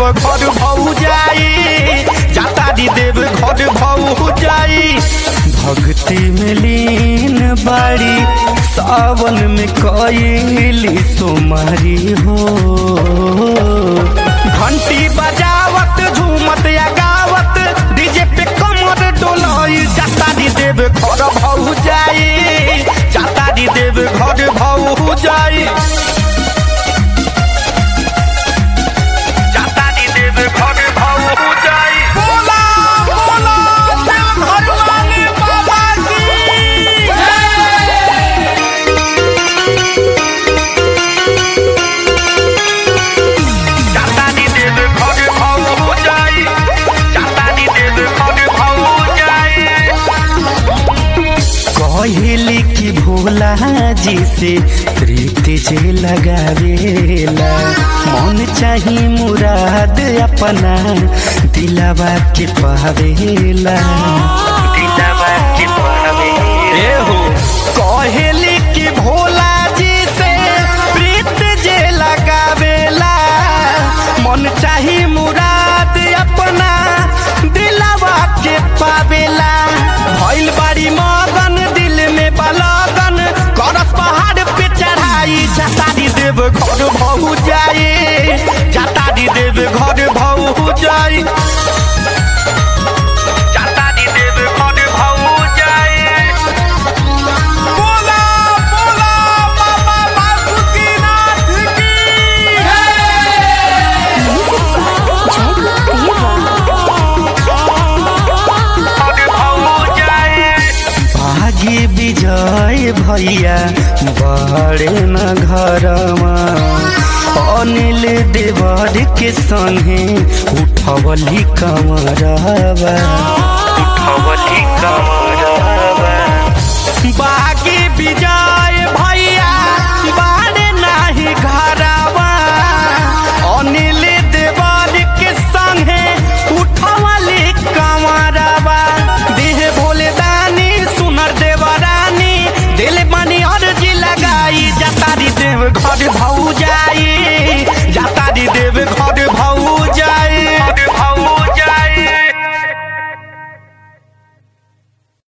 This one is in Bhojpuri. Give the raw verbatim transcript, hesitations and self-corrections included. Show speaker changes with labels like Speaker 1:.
Speaker 1: घर भौ जाई, जाता दी देव घर भौ जाई। भक्ति में लीन बाड़ी सावन में कईली सोमारी हो। घंटी बजावत झूमत या गावत डीजे पे कमर डोलाई, जाता दी देव घर भौ जाई, जाता दी देव घर भौ जाई। जाता दी देव घर भौ जाई। बोला बोला देव घर वाले बाबा की जाता दी देव घर भौ जाई, जाता दी देव घर भौ जाई। कहली कि भोला जी से प्रीति जे लगावेला, मन चाही मुराद अपना दिलावा के पावेला, दिलावा के पावेला। ए हो कहली कि भोला जी से प्रीति जे लगावेला, मन चाही मुराद अपना दिलावा के पावेला। भइल बाड़ी मगन दिल में बलगन, करस पहाड़ पे चढ़ाई, जाता दी देव घर भौ जाई, जाता दी देव घर भौ जाई। जाता दी देव घर भौ जाई। बोला बोला बाबा बासुकीनाथ की भागी विजय भैया बड़े न घरमा, अनिल देवर के संगे उठवली कमरवा, उठवली कमरवा। बागी विजय भैया बड़े नाही घरवा, अनिल देवर के संगे उठवली कमरवा। देह भोले दानी सुनर देवरानी, दिल बनी अर्जी लगाई, जाता दी देव घर भौ जाई,